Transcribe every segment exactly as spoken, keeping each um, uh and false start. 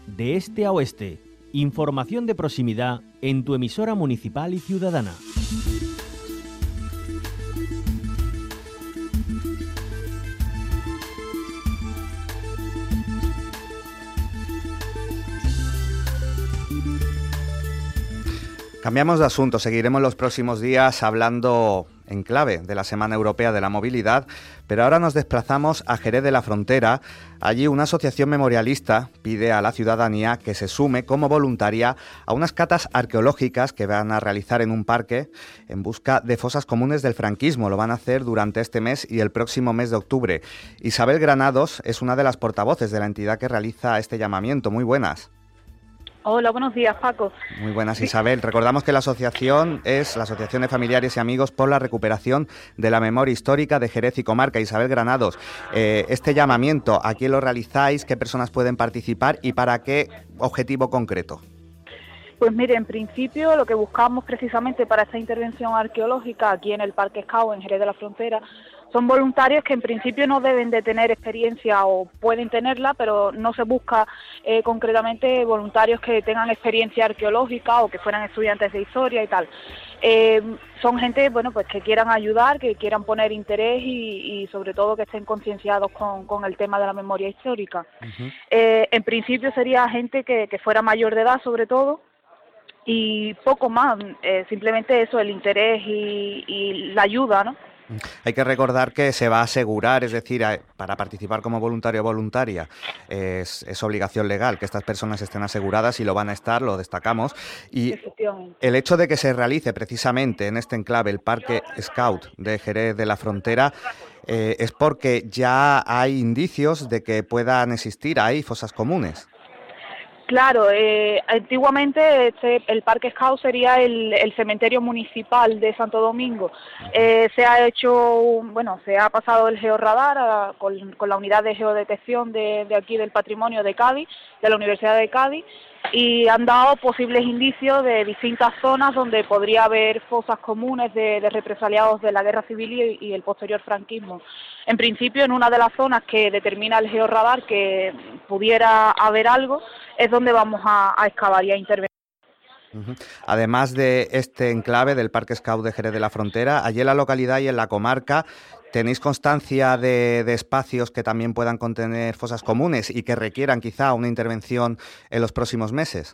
de este a oeste. Información de proximidad en tu emisora municipal y ciudadana. Cambiamos de asunto, seguiremos los próximos días hablando en clave de la Semana Europea de la Movilidad, pero ahora nos desplazamos a Jerez de la Frontera. Allí una asociación memorialista pide a la ciudadanía que se sume como voluntaria a unas catas arqueológicas que van a realizar en un parque en busca de fosas comunes del franquismo. Lo van a hacer durante este mes y el próximo mes de octubre. Isabel Granados es una de las portavoces de la entidad que realiza este llamamiento. Muy buenas. Hola, buenos días, Paco. Muy buenas, Isabel. Recordamos que la asociación es la Asociación de Familiares y Amigos por la Recuperación de la Memoria Histórica de Jerez y Comarca. Isabel Granados, eh, este llamamiento, ¿a quién lo realizáis? ¿Qué personas pueden participar? ¿Y para qué objetivo concreto? Pues mire, en principio lo que buscamos precisamente para esta intervención arqueológica aquí en el Parque Scout, en Jerez de la Frontera, son voluntarios que en principio no deben de tener experiencia o pueden tenerla, pero no se busca eh, concretamente voluntarios que tengan experiencia arqueológica o que fueran estudiantes de historia y tal. Eh, son gente, bueno, pues que quieran ayudar, que quieran poner interés y, y sobre todo que estén concienciados con, con el tema de la memoria histórica. Uh-huh. Eh, en principio sería gente que, que fuera mayor de edad, sobre todo, y poco más, eh, simplemente eso, el interés y, y la ayuda, ¿no? Hay que recordar que se va a asegurar, es decir, para participar como voluntario o voluntaria es, es obligación legal que estas personas estén aseguradas y lo van a estar, lo destacamos. Y el hecho de que se realice precisamente en este enclave el Parque Scout de Jerez de la Frontera eh, es porque ya hay indicios de que puedan existir ahí fosas comunes. Claro, eh, antiguamente este, el Parque Scout sería el, el cementerio municipal de Santo Domingo. Eh, se ha hecho, bueno, se ha pasado el georradar a, con, con la unidad de geodetección de, de aquí del patrimonio de Cádiz, de la Universidad de Cádiz, y han dado posibles indicios de distintas zonas donde podría haber fosas comunes de, de represaliados de la Guerra Civil y, y el posterior franquismo. En principio, en una de las zonas que determina el georradar que pudiera haber algo, es donde vamos a, a excavar y a intervenir. Uh-huh. Además de este enclave del Parque Scout de Jerez de la Frontera, allí en la localidad y en la comarca, ¿tenéis constancia de, de espacios que también puedan contener fosas comunes y que requieran quizá una intervención en los próximos meses?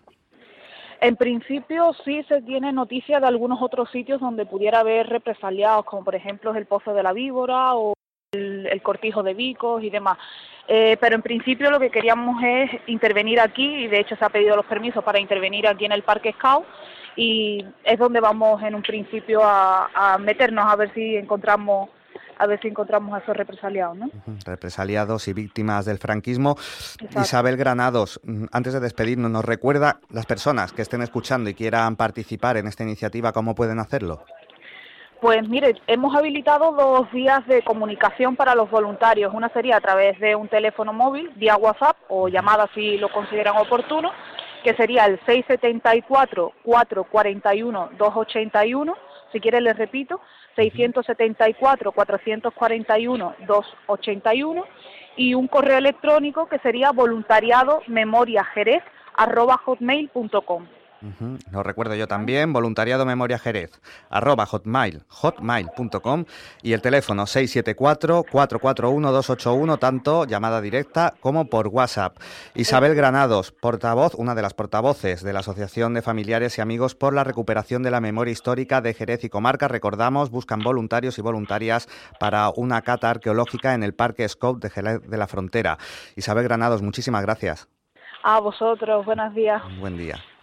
En principio sí se tiene noticia de algunos otros sitios donde pudiera haber represaliados, como por ejemplo el Pozo de la Víbora o el, el Cortijo de Vicos y demás. Eh, pero en principio lo que queríamos es intervenir aquí, y de hecho se ha pedido los permisos para intervenir aquí en el Parque Scout, y es donde vamos en un principio a, a meternos a ver si encontramos a ver si encontramos a esos represaliados, ¿no? Uh-huh. Represaliados y víctimas del franquismo. Exacto. Isabel Granados, antes de despedirnos, ¿nos recuerda las personas que estén escuchando y quieran participar en esta iniciativa, cómo pueden hacerlo? Pues mire, hemos habilitado dos vías de comunicación para los voluntarios. Una sería a través de un teléfono móvil, vía WhatsApp o llamada si lo consideran oportuno, que sería el seis siete cuatro, cuatro cuatro uno, dos ocho uno. Si quieren les repito, seis siete cuatro, cuatro cuatro uno, dos ocho uno. Y un correo electrónico que sería voluntariado memoriajerez arroba hotmail punto com. Uh-huh. Lo recuerdo yo también, voluntariado memoria jerez arroba hotmail hotmail punto com, y el teléfono seis siete cuatro, cuatro cuatro uno, dos ocho uno, tanto llamada directa como por WhatsApp. Isabel Granados, portavoz, una de las portavoces de la Asociación de Familiares y Amigos por la Recuperación de la Memoria Histórica de Jerez y Comarca. Recordamos, buscan voluntarios y voluntarias para una cata arqueológica en el Parque Scout de Jerez de la Frontera. Isabel Granados, muchísimas gracias. A vosotros, buenos días. Buen día.